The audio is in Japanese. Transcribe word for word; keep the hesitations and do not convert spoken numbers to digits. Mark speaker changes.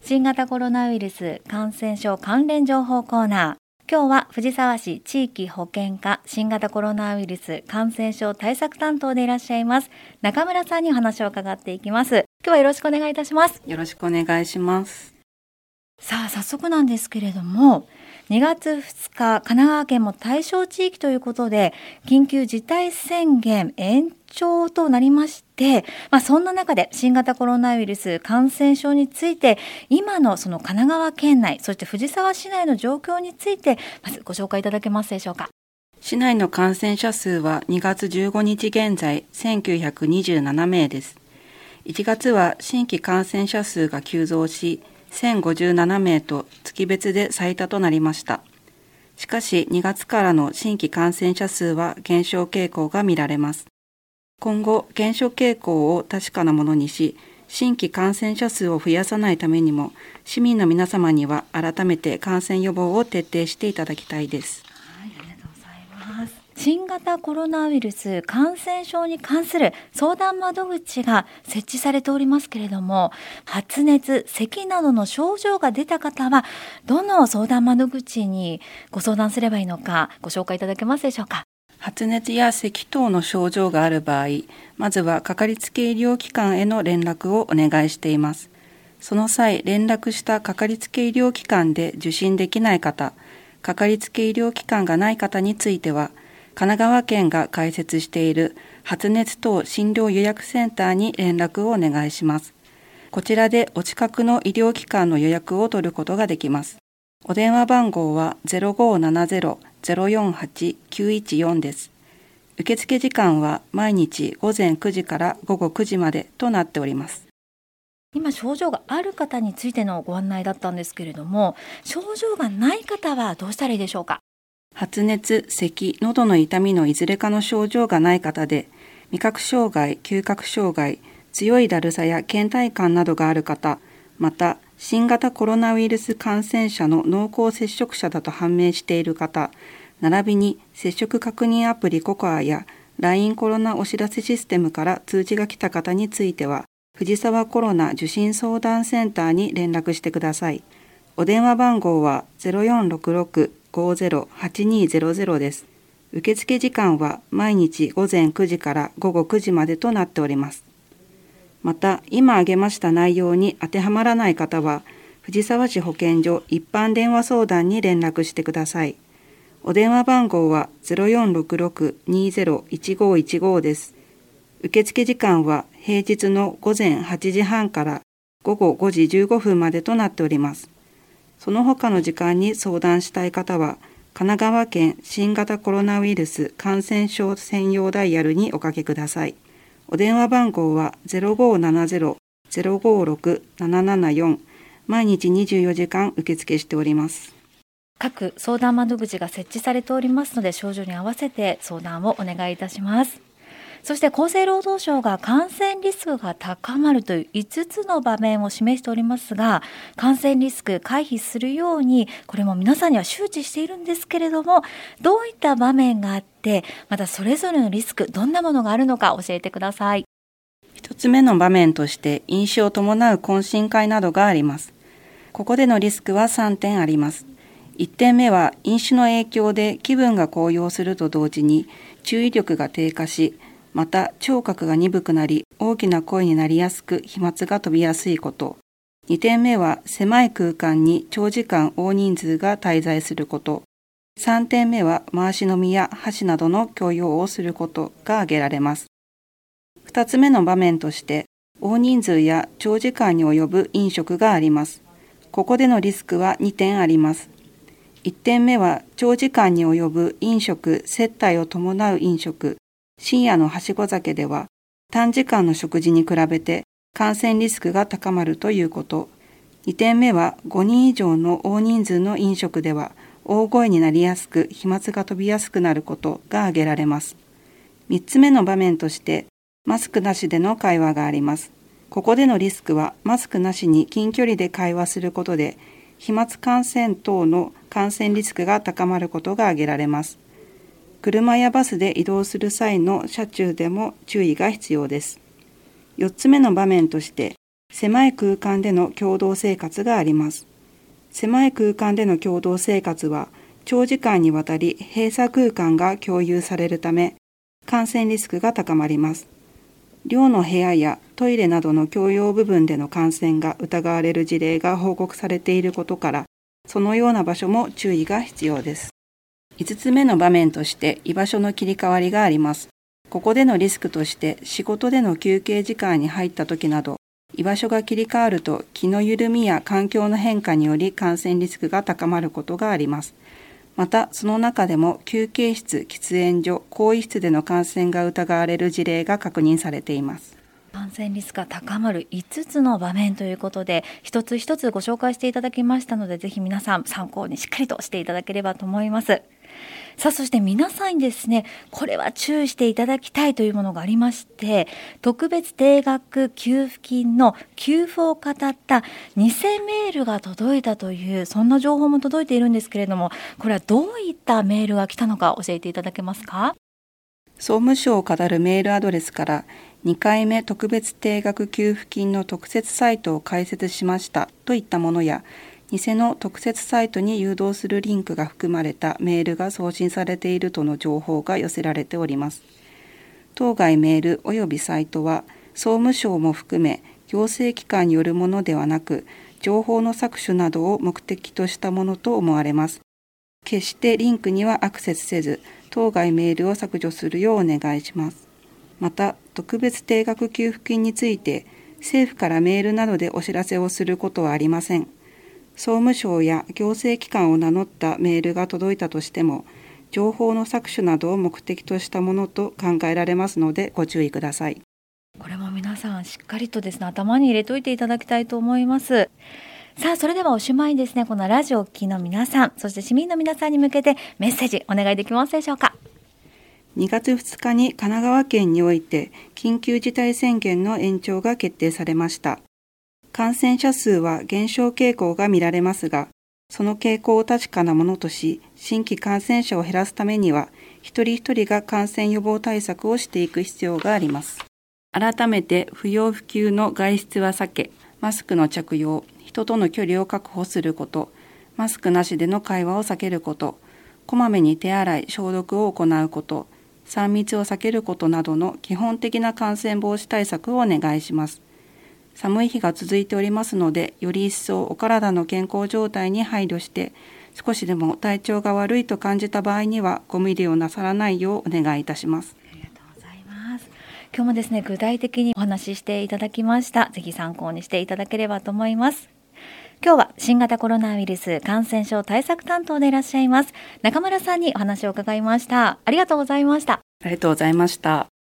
Speaker 1: 新型コロナウイルス感染症関連情報コーナー。今日は藤沢市地域保健課新型コロナウイルス感染症対策担当でいらっしゃいます中村さんにお話を伺っていきます。今日はよろしくお願いいたします。
Speaker 2: よろしくお願いします。
Speaker 1: さあ早速なんですけれども、にがつふつか神奈川県も対象地域ということで緊急事態宣言延長となりまして、まあ、そんな中で新型コロナウイルス感染症について今のその神奈川県内、そして藤沢市内の状況についてまずご紹介いただけますでしょうか。
Speaker 2: 市内の感染者数はにがつじゅうごにち現在せんきゅうひゃくにじゅうななめいです。いちがつは新規感染者数が急増しせんごじゅうななめいと月別で最多となりました。しかしにがつからの新規感染者数は減少傾向が見られます。今後減少傾向を確かなものにし、新規感染者数を増やさないためにも市民の皆様には改めて感染予防を徹底していただきたいです。
Speaker 1: はい、ありがとうございます。新型コロナウイルス感染症に関する相談窓口が設置されておりますけれども、発熱、咳などの症状が出た方はどの相談窓口にご相談すればいいのかご紹介いただけますでしょうか。
Speaker 2: 発熱や咳等の症状がある場合、まずはかかりつけ医療機関への連絡をお願いしています。その際、連絡したかかりつけ医療機関で受診できない方、かかりつけ医療機関がない方については、神奈川県が開設している発熱等診療予約センターに連絡をお願いします。こちらでお近くの医療機関の予約を取ることができます。お電話番号は ゼロごーななゼロ ゼロよんはち きゅういちよん です。受付時間は毎日ごぜんくじからごごくじまでとなっております。
Speaker 1: 今症状がある方についてのご案内だったんですけれども、症状がない方はどうしたらいいでしょうか。
Speaker 2: 発熱、咳、喉の痛みのいずれかの症状がない方で、味覚障害、嗅覚障害、強いだるさや倦怠感などがある方、また新型コロナウイルス感染者の濃厚接触者だと判明している方、並びに接触確認アプリココアや ライン コロナお知らせシステムから通知が来た方については、藤沢コロナ受診相談センターに連絡してください。お電話番号は ゼロよんろくろく ごゼロ はちにゼロゼロ です。受付時間は毎日ごぜんくじからごごくじまでとなっております。また、今挙げました内容に当てはまらない方は、藤沢市保健所一般電話相談に連絡してください。お電話番号は ゼロよんろくろく にゼロ いちごいちご です。受付時間は平日のごぜんはちじはんからごごごじじゅうごふんまでとなっております。その他の時間に相談したい方は、神奈川県新型コロナウイルス感染症専用ダイヤルにおかけください。お電話番号は ゼロごーななゼロ ゼロごーろく ななななよん、毎日にじゅうよじかん受付しております。
Speaker 1: 各相談窓口が設置されておりますので、症状に合わせて相談をお願いいたします。そして厚生労働省が感染リスクが高まるといういつつの場面を示しておりますが、感染リスク回避するようにこれも皆さんには周知しているんですけれども、どういった場面があって、またそれぞれのリスクどんなものがあるのか教えてください。
Speaker 2: 一つ目の場面として飲酒を伴う懇親会などがあります。ここでのリスクはさんてんあります。いってんめは飲酒の影響で気分が高揚すると同時に注意力が低下し、また聴覚が鈍くなり大きな声になりやすく飛沫が飛びやすいこと。にてんめは狭い空間に長時間大人数が滞在すること。さんてんめは回し飲みや箸などの共用をすることが挙げられます。ふたつめの場面として大人数や長時間に及ぶ飲食があります。ここでのリスクはにてんあります。いってんめは長時間に及ぶ飲食、接待を伴う飲食。深夜のはしご酒では短時間の食事に比べて感染リスクが高まるということ。にてんめはごにん以上の大人数の飲食では大声になりやすく飛沫が飛びやすくなることが挙げられます。みっつめの場面としてマスクなしでの会話があります。ここでのリスクはマスクなしに近距離で会話することで飛沫感染等の感染リスクが高まることが挙げられます。車やバスで移動する際の車中でも注意が必要です。よっつめの場面として狭い空間での共同生活があります。狭い空間での共同生活は、長時間にわたり閉鎖空間が共有されるため、感染リスクが高まります。寮の部屋やトイレなどの共用部分での感染が疑われる事例が報告されていることから、そのような場所も注意が必要です。いつつめの場面として居場所の切り替わりがあります。ここでのリスクとして仕事での休憩時間に入った時など、居場所が切り替わると気の緩みや環境の変化により感染リスクが高まることがあります。また、その中でも休憩室、喫煙所、更衣室での感染が疑われる事例が確認されています。
Speaker 1: 感染リスクが高まるいつつの場面ということで、一つ一つご紹介していただきましたので、ぜひ皆さん参考にしっかりとしていただければと思います。さあ、そして皆さんにですね、これは注意していただきたいというものがありまして、特別定額給付金の給付をかたった偽メールが届いたという、そんな情報も届いているんですけれども、これはどういったメールが来たのか教えていただけますか？
Speaker 2: 総務省を語るメールアドレスからにかいめ特別定額給付金の特設サイトを開設しましたといったものや、偽の特設サイトに誘導するリンクが含まれたメールが送信されているとの情報が寄せられております。当該メール及びサイトは総務省も含め行政機関によるものではなく、情報の搾取などを目的としたものと思われます。決してリンクにはアクセスせず、当該メールを削除するようお願いします。また、特別定額給付金について、政府からメールなどでお知らせをすることはありません。総務省や行政機関を名乗ったメールが届いたとしても、情報の搾取などを目的としたものと考えられますのでご注意ください。
Speaker 1: これも皆さんしっかりとですね、頭に入れておいていただきたいと思います。さあ、それではおしまいにですね、このラジオを聴きの皆さん、そして市民の皆さんに向けてメッセージお願いできますでしょうか？
Speaker 2: にがつふつかに神奈川県において緊急事態宣言の延長が決定されました。感染者数は減少傾向が見られますが、その傾向を確かなものとし、新規感染者を減らすためには、一人一人が感染予防対策をしていく必要があります。改めて不要不急の外出は避け、マスクの着用、人との距離を確保すること、マスクなしでの会話を避けること、こまめに手洗い、消毒を行うこと、さん密を避けることなどの基本的な感染防止対策をお願いします。寒い日が続いておりますので、より一層お体の健康状態に配慮して、少しでも体調が悪いと感じた場合にはご無理をなさらないようお願いいたします。
Speaker 1: ありがとうございます。今日もですね、具体的にお話ししていただきました。ぜひ参考にしていただければと思います。今日は新型コロナウイルス感染症対策担当でいらっしゃいます中村さんにお話を伺いました。ありがとうございました。
Speaker 2: ありがとうございました。